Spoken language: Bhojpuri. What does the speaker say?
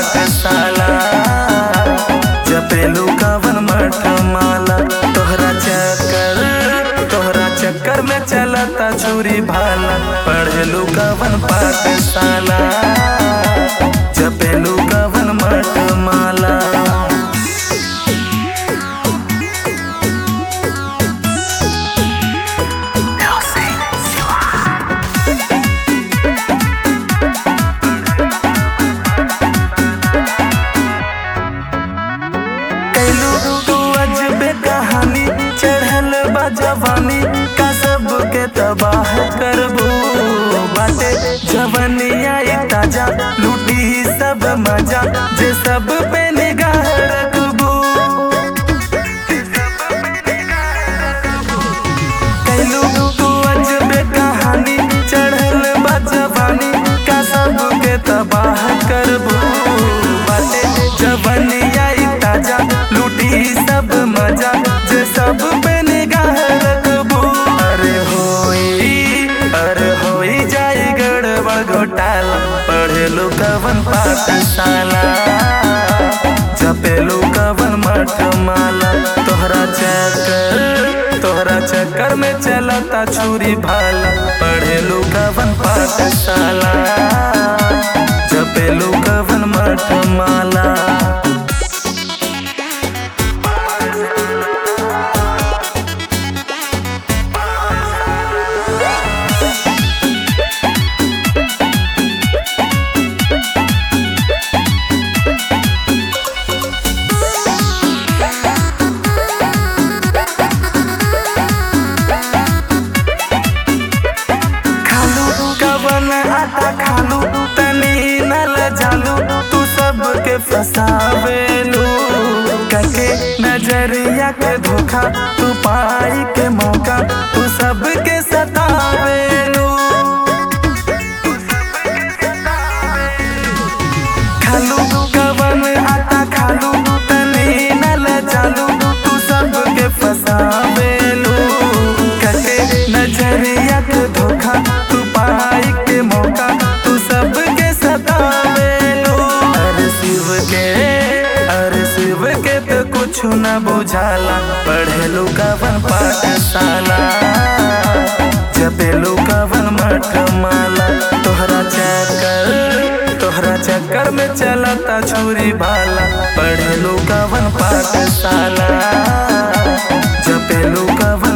पाठशाला जपेलू कवन मठ माला तोहरा चक्कर में चलता छुरी भाला पढ़लू कवन पाठशाला जपेलू कवन मठ माला। कहानी चढ़ल बा जवानी का सबके तबाह करबू बाटे जवनिया ताजा लूटी सब मजा जे सब पे निगाह रखबू कैलू तू अजबे कहानी चढ़ल बा जवानी का सबके तबाह करबू बाटे जवनिया ताजा लूटी सब मजा जे सब पे निगाह रखबू। अरे होई जाई गड़बड़ घोटाला पढ़ेलू कवन पाठशाला जपेलू कवन मठ माला तोहरा चक्कर में चलता छुरी भाला पढ़ेलू कवन पाठशाला जपेलू कवन मठ माला। आटा खालू तनी नल जालू तू सबके फसावेलू कके नजरिया के धोखा तू पाई के मौका तू सबके सतावेलू खालू कवन आटा खालू तनी नल जालू तू सबके फसावेलू कके नजरिया के धोखा तू पाई के मौका तू सबके सतावेलू। अरे शिव के तो कुछ न बुझाला पढ़ेलू कवन पाठशाला जपेलू कवन मठ माला तोहरा चक्कर में चलता छुरी भाला पढ़ेलू कवन पाठशाला जपेलू कवन